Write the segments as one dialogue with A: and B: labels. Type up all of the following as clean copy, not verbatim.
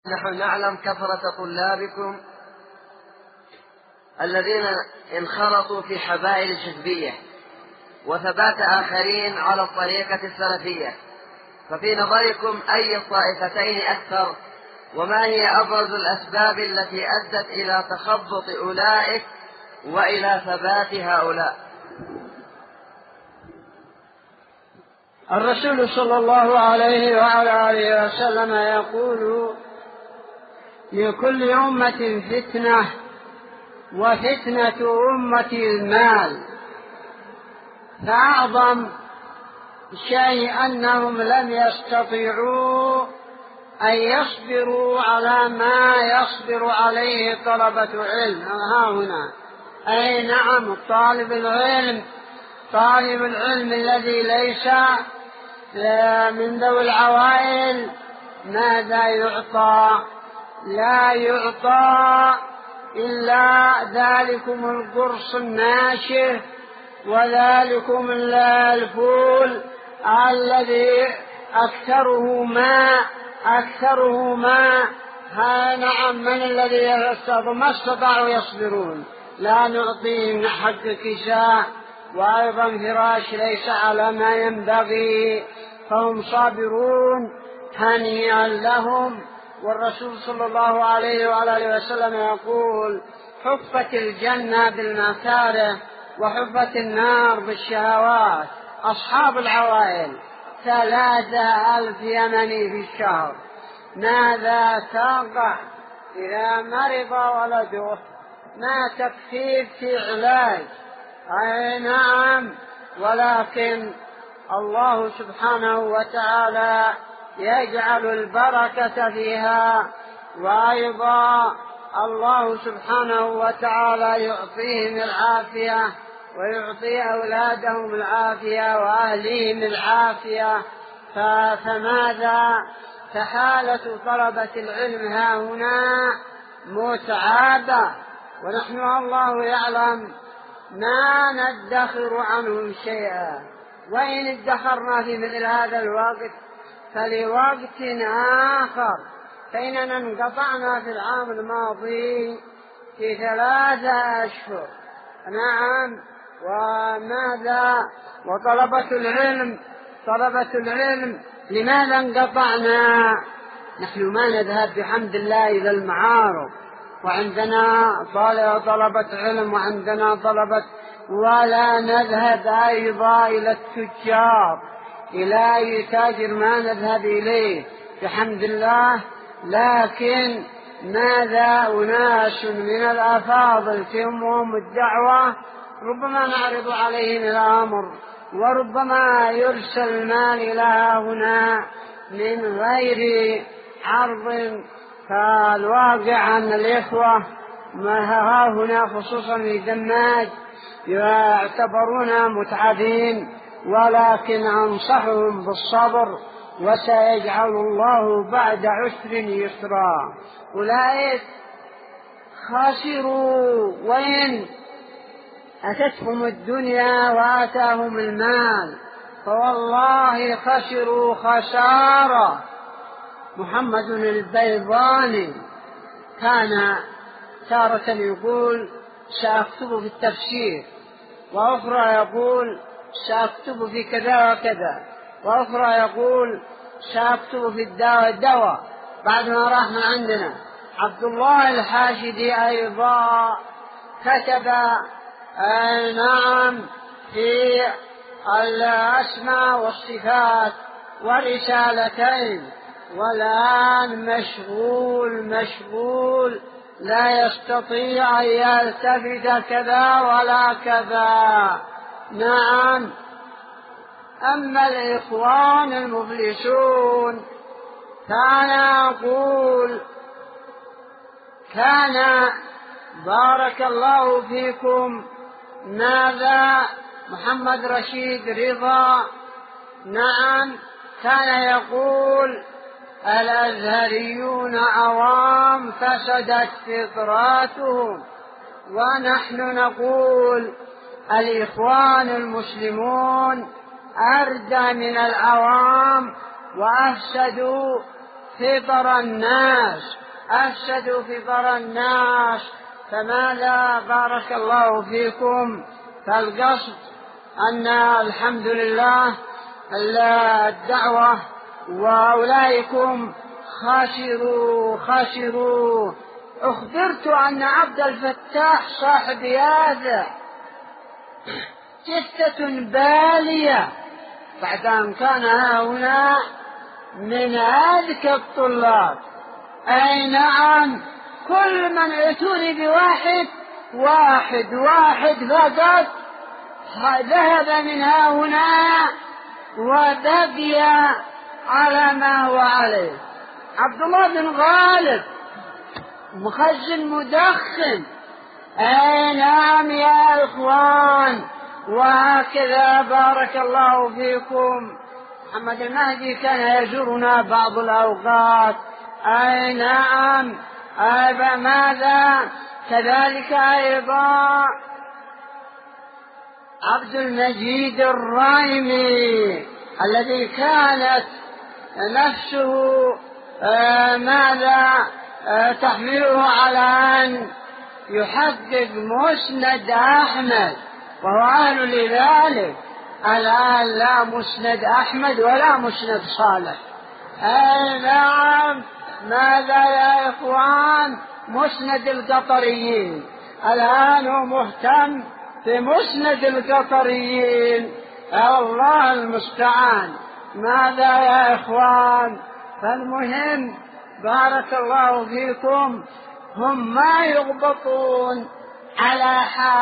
A: نحن نعلم كثرة طلابكم الذين انخرطوا في حبائل الحزبية وثبات آخرين على الطريقة السلفية، ففي نظركم أي الطائفتين أكثر؟ وما هي أبرز الأسباب التي أدت إلى تخبط أولئك وإلى ثبات هؤلاء؟
B: الرسول صلى الله عليه وعلى آله وسلم يقول: لكل أمة فتنة وفتنة أمتي المال. فأعظم شيء أنهم لم يستطيعوا أن يصبروا على ما يصبر عليه طلبة علم. ها هنا أي نعم، طالب العلم الذي ليس من ذوي العوائل ماذا يعطى؟ لا يعطى إلا ذلكم القرص الناشف وذلكم الفول الذي أكثره ماء. ها نعم، من الذي ما استطاعوا يصبرون؟ لا نعطيهم حق كساء وأيضا فراش ليس على ما ينبغي، فهم صابرون هنيئا لهم. والرسول صلى الله عليه وآله وسلم يقول: حفت الجنة بالمكاره وحفت النار بالشهوات. أصحاب العوائل 3,000 يمني في الشهر، ماذا تقع إذا مرض ولده؟ ما تكفيه في علاج. أي نعم، ولكن الله سبحانه وتعالى يجعل البركة فيها، وأيضا الله سبحانه وتعالى يعطيهم العافية ويعطي أولادهم العافية وأهليهم العافية. فماذا؟ فحالة طلبة العلم ها هنا متعابة، ونحن الله يعلم ما ندخر عنهم شيئا، وإن ادخرنا في مثل هذا الوقت فلوقت آخر. فإننا انقطعنا في العام الماضي في 3 أشهر. نعم، وماذا؟ وطلبة العلم لماذا انقطعنا؟ نحن ما نذهب بحمد الله إلى المعارض، وعندنا طلبة علم وعندنا طلبة، ولا نذهب أيضا إلى التجار، إلى أي تاجر ما نذهب إليه بحمد الله. لكن ماذا؟ أناس من الأفاضل تهمهم الدعوة، ربما نعرض عليهم الأمر وربما يرسل المال إلى هنا من غير عرض. فالواقع أن الإخوة ما هنا خصوصا في دماج يعتبرون متعبين، ولكن أنصحهم بالصبر، وسيجعل الله بعد عسر يسرا. أولئك خسروا وإن أتتهم الدنيا وآتاهم المال، فوالله خسروا خسارة. محمد البيضاني كان تارة يقول: سأكتب في التفسير، وأخرى يقول: سأكتب في كذا وكذا، وأخرى يقول: سأكتب في الدواء بعد ما راح من عندنا. عبد الله الحاشدي أيضا كتب نعم في الأسماء والصفات ورسالتين، والآن مشغول لا يستطيع أن يلتفت كذا ولا كذا. نعم. أما الإخوان المفلسون كان بارك الله فيكم ماذا؟ محمد رشيد رضا نعم كان يقول: الأزهريون عوام فسدت فطراتهم. ونحن نقول: الإخوان المسلمون أردى من العوام وأفسدوا في ضرر الناس، أفسدوا في ضرر الناس، فماذا بارك الله فيكم؟ فالقصد أن الحمد لله الدعوة وأولئكم خاسروا. أخبرت أن عبد الفتاح صاحب هذا جثة بالية بعد أن كان هنا من أذكى الطلاب. أي نعم، كل من ائتوني بواحد فقط ذهب من هنا وبقي على ما هو عليه. عبد الله بن غالب مخزن مدخن. أي نعم يا إخوان، وهكذا بارك الله فيكم محمد المهدي كان يزورنا بعض الأوقات. أي نعم، ماذا كذلك أيضا عبد المجيد الرايمي الذي كانت نفسه تحمله على أن يحقق مسند أحمد، وهو أهل لذلك. الآن لا مسند أحمد ولا مسند صالح. أي نعم، ماذا يا إخوان؟ مسند القطريين. الآن هو مهتم في مسند القطريين. الله المستعان. ماذا يا إخوان؟ فالمهم بارك الله فيكم هم ما يغبطون على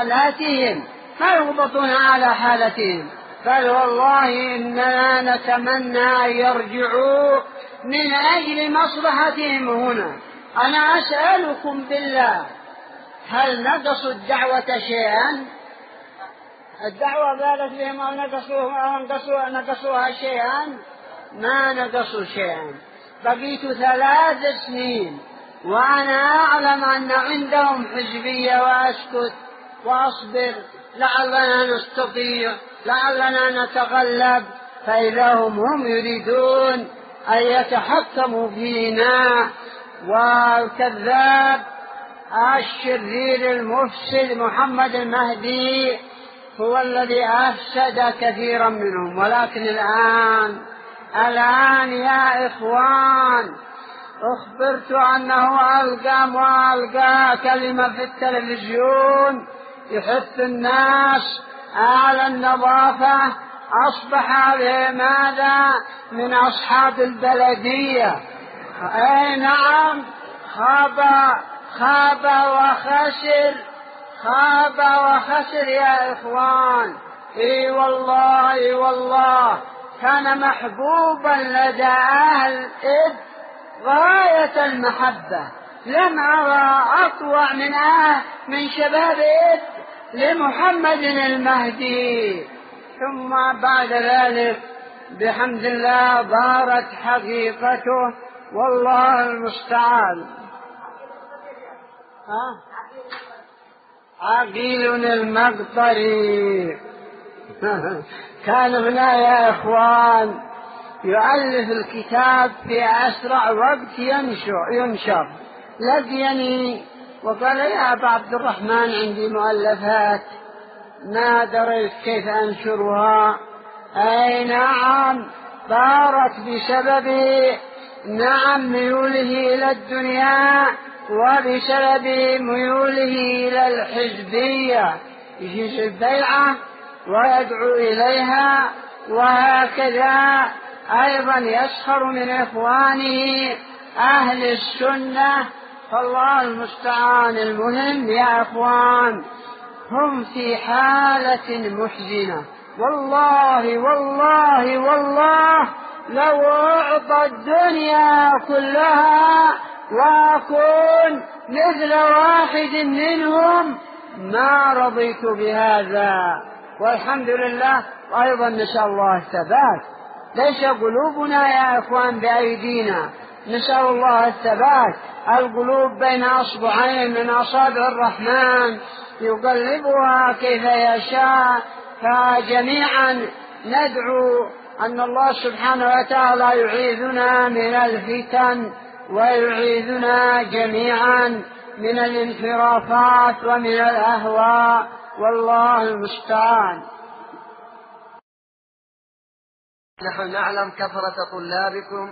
B: حالتهم، بل والله إننا نتمنى أن يرجعوا من أجل مصلحتهم هنا. أنا أسألكم بالله، هل نقصوا الدعوة شيئا؟ الدعوة بالت بهم أو نقصوها شيئا؟ ما نقصوا شيئا. بقيت 3 سنين وأنا أعلم أن عندهم حزبية، وأسكت وأصبر لعلنا نستطيع، لعلنا نتغلب. فإذا هم يريدون أن يتحكموا فينا. والكذاب الشرير المفسد محمد المهدي هو الذي أفسد كثيرا منهم. ولكن الآن يا إخوان أخبرت أنه ألقى كلمة في التلفزيون يحث الناس على النظافة. أصبح ماذا من أصحاب البلدية. أي نعم، خاب وخسر يا إخوان. إي والله كان محبوبا لدى أهل إذ غاية المحبة. لم أرى أطوع من شباب إذ لمحمد المهدي. ثم بعد ذلك بحمد الله ظهرت حقيقته، والله المستعان. عقيل المقطري كان هنا يا إخوان يؤلف الكتاب في أسرع وقت ينشر. لقيني وقال يا أبا عبد الرحمن عندي مؤلفات ما دريت كيف أنشرها. أي نعم، صارت بسبب ميوله إلى الدنيا وبسبب ميوله إلى الحزبية، يجيز البيعة ويدعو إليها، وهكذا أيضا يسخر من إخوانه أهل السنة. فالله المستعان. المهم يا إخوان هم في حالة محزنة. والله لو أعطى الدنيا كلها وأكون مثل واحد منهم ما رضيت بهذا. والحمد لله. وأيضا نسأل الله الثبات. ليس قلوبنا يا إخوان بأيدينا، نسأل الله الثبات. القلوب بين أصبعين من أصابع الرحمن يقلبها كيف يشاء. فجميعا ندعو أن الله سبحانه وتعالى يعيذنا من الفتن ويعيذنا جميعا من الانحرافات ومن الأهواء، والله المستعان.
A: نحن نعلم كثرة طلابكم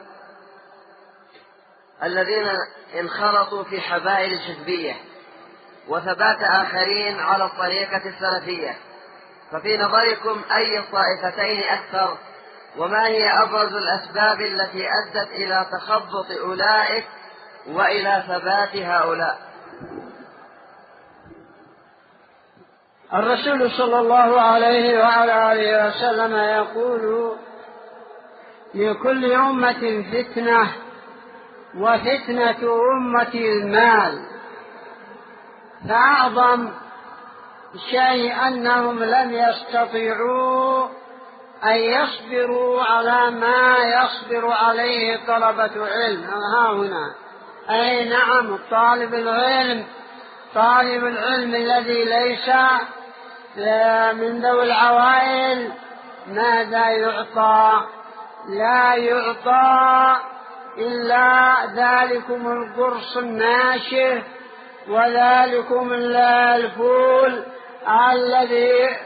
A: الذين انخرطوا في حبائل الحزبية وثبات آخرين على الطريقة السلفية، ففي نظركم أي الطائفتين أكثر، وما هي أبرز الأسباب التي أدت إلى تخبط أولئك وإلى ثبات هؤلاء؟
B: الرسول صلى الله عليه وعلى آله وسلم يقول: لكل أمة فتنة وفتنة أمتي المال. فأعظم شيء أنهم لم يستطيعوا أن يصبروا على ما يصبر عليه طلبة علم. ها هنا أي نعم، طالب العلم الذي ليس من ذوي العوائل ماذا يعطى؟ لا يعطى إلا ذلكم القرص الناشف وذلكم الفول الذي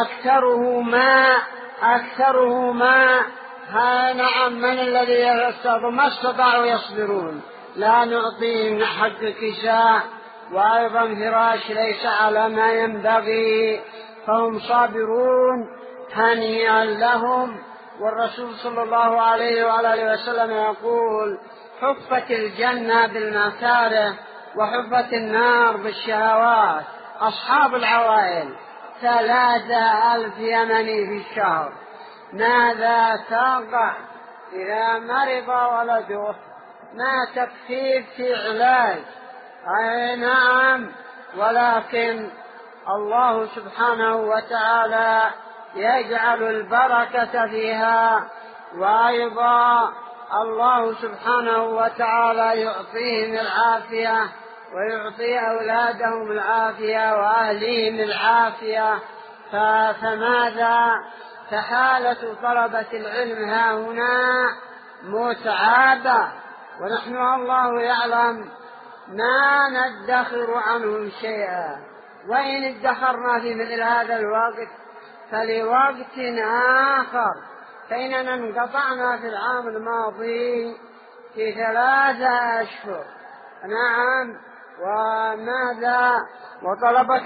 B: أكثره ماء. ها نعم، من الذي ما استطاعوا يصبرون؟ لا نعطيهم حق كساء وأيضا فراش ليس على ما ينبغي، فهم صابرون هنيئا لهم. والرسول صلى الله عليه وعلى آله وسلم يقول: حفت الجنة بالمكاره وحفت النار بالشهوات. أصحاب العوائل 3,000 يمني في الشهر، ماذا تقع إذا مرض ولده؟ ما تكفيه في علاج. أي نعم، ولكن الله سبحانه وتعالى يجعل البركة فيها، وأيضا الله سبحانه وتعالى يعطيهم العافية ويعطي أولادهم العافية وأهليهم العافية. فماذا؟ فحالة طلبة العلم ها هنا متعابة، ونحن الله يعلم ما ندخر عنهم شيئا، وإن ادخرنا في مثل هذا الوقت فلوقت آخر. فإننا انقطعنا في العام الماضي في 3 أشهر. نعم، وماذا؟ وطلبة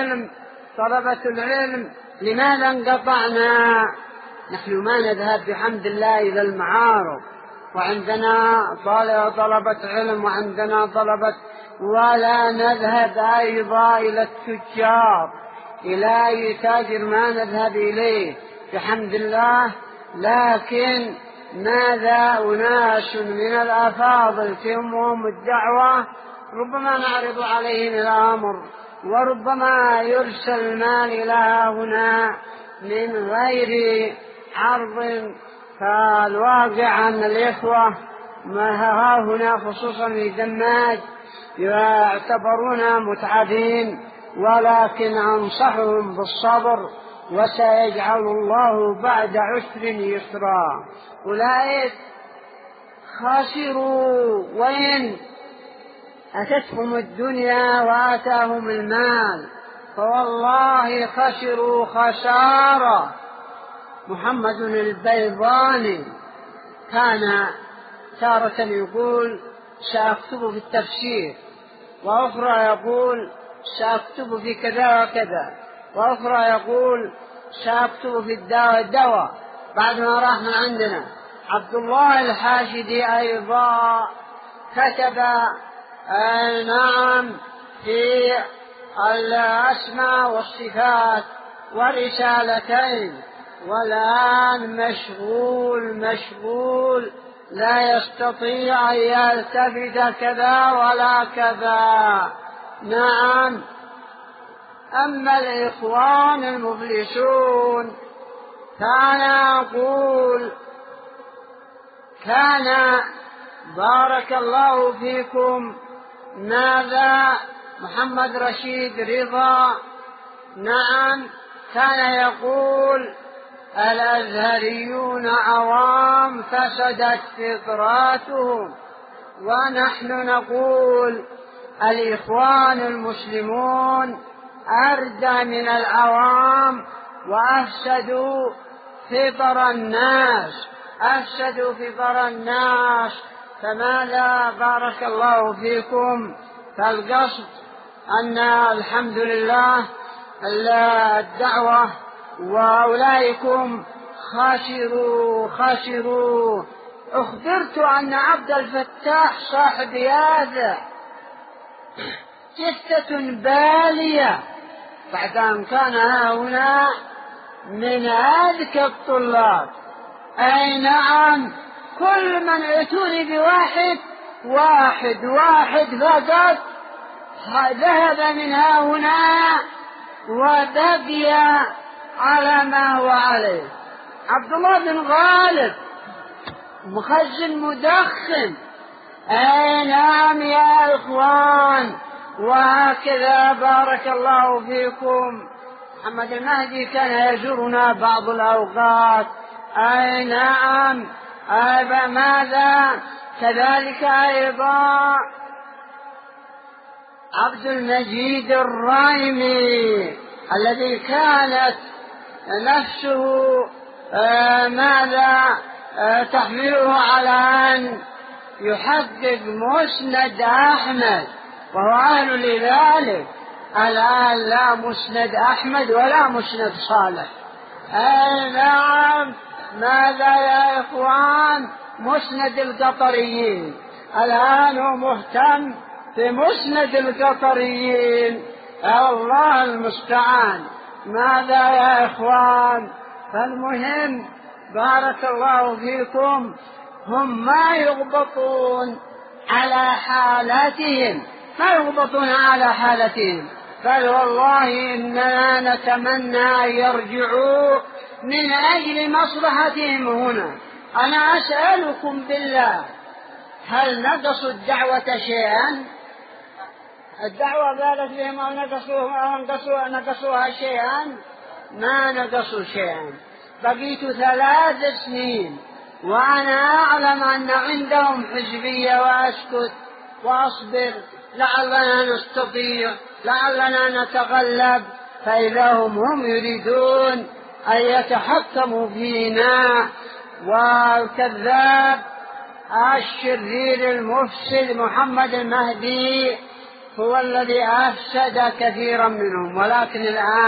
B: العلم لماذا انقطعنا؟ نحن ما نذهب بحمد الله إلى المعارض، وعندنا طلبة علم وعندنا طلبة، ولا نذهب أيضا إلى التجار، إلى أي تاجر ما نذهب إليه بحمد الله. لكن ماذا؟ أناس من الأفاضل تهمهم الدعوة، ربما نعرض عليهم الأمر وربما يرسل المال إلى هنا من غير عرض. فالواقع أن الإخوة ما هنا خصوصا في دماج يعتبرون متعبين، ولكن أنصحهم بالصبر، وسيجعل الله بعد عسر يسرا. أولئك خاسروا وإن أتتهم الدنيا وآتاهم المال، فوالله خسروا خسارة. محمد البيضاني كان تارة يقول: سأكتب في التفسير، وأخرى يقول: سأكتب في كذا وكذا، وأخرى يقول: سأكتب في الدواء بعد ما راح من عندنا. عبد الله الحاشدي أيضا كتب نعم في الأسماء والصفات ورسالتين، والآن مشغول لا يستطيع أن يلتفت كذا ولا كذا. نعم. أما الإخوان المفلسون كان بارك الله فيكم ماذا؟ محمد رشيد رضا، نعم، كان يقول الأزهريون عوام فسدت فطراتهم، ونحن نقول الإخوان المسلمون أردى من العوام وأفسدوا فطر الناس. فماذا بارك الله فيكم؟ فالقصد أن الحمد لله الدعوة وأولئكم خاسروا. أخبرت أن عبد الفتاح صاحب هذا جثة بالية بعد أن كان هنا من أذكى الطلاب. أي نعم، كل من ائتوني بواحد فقط ذهب من هنا وبقي على ما هو عليه. عبد الله بن غالب مخزن مدخن. أي نعم يا إخوان، وهكذا بارك الله فيكم محمد المهدي كان يزورنا بعض الأوقات. أي نعم، ماذا كذلك أيضا عبد المجيد الرايمي الذي كانت نفسه تحمله على أن يحقق مسند أحمد، وهو أهل لذلك. الآن لا مسند أحمد ولا مسند صالح. أي نعم، ماذا يا إخوان؟ مسند القطريين. الآن هو مهتم في مسند القطريين. الله المستعان. ماذا يا إخوان؟ فالمهم بارك الله فيكم هم ما يغبطون على حالتهم، بل والله إننا نتمنى أن يرجعوا من أجل مصلحتهم هنا. أنا أسألكم بالله، هل نقصوا الدعوة شيئا؟ الدعوة بالت بهم أو نقصوها شيئا؟ ما نقصوا شيئا. بقيت 3 سنين وأنا أعلم أن عندهم حزبية، وأسكت وأصبر لعلنا نستطيع، لعلنا نتغلب. فإذا هم يريدون أن يتحكموا فينا. والكذاب الشرير المفسد محمد المهدي هو الذي أفسد كثيرا منهم. ولكن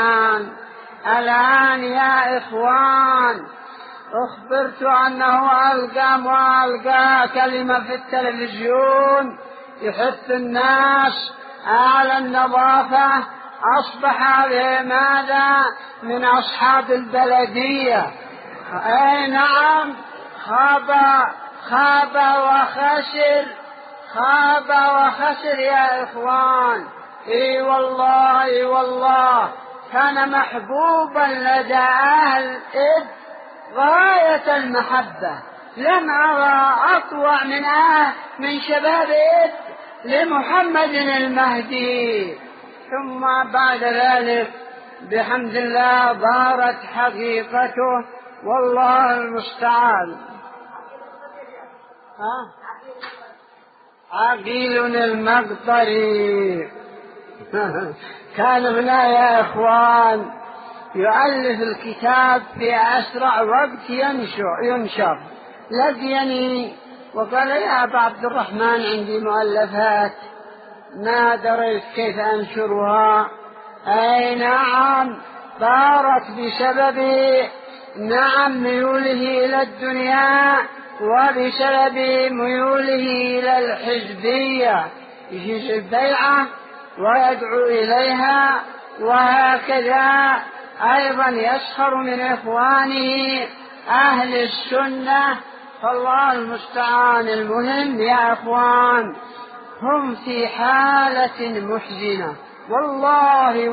B: الآن يا إخوان أخبرت أنه ألقى كلمة في التلفزيون يحث الناس على النظافة. أصبح ماذا من أصحاب البلدية. أي نعم، خاب وخسر يا إخوان. إي والله كان محبوبا لدى أهل غاية المحبة. لم أرى أطوع من شباب لمحمد المهدي. ثم بعد ذلك بحمد الله ظهرت حقيقته، والله المستعان. عقيل المقطري كان هنا يا إخوان يؤلف الكتاب في أسرع وقت ينشر. لقيني وقال يا أبا عبد الرحمن عندي مؤلفات ما دريت كيف أنشرها. أي نعم، صارت بسبب ميوله إلى الدنيا وبسبب ميوله إلى الحزبية، يجيز البيعة ويدعو إليها، وهكذا أيضا يسخر من إخوانه أهل السنة. فالله المستعان. المهم يا إخوان هم في حالة محزنة. والله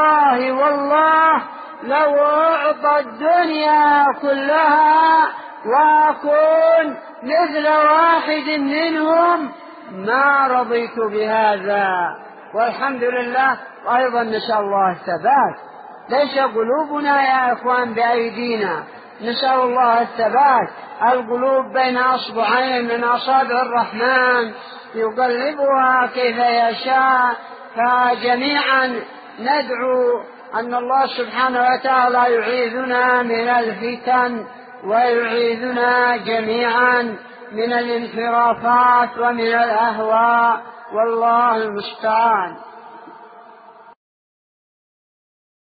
B: لو أعطى الدنيا كلها وأكون مثل واحد منهم ما رضيت بهذا. والحمد لله. وأيضا نسأل الله الثبات. ليس قلوبنا يا إخوان بأيدينا، نسأل الله الثبات. القلوب بين أصبعين من أصابع الرحمن يقلبها كيف يشاء، فجميعا ندعو أن الله سبحانه وتعالى يعيذنا من الفتن ويعيذنا جميعا من الانحرافات ومن الأهواء، والله المستعان.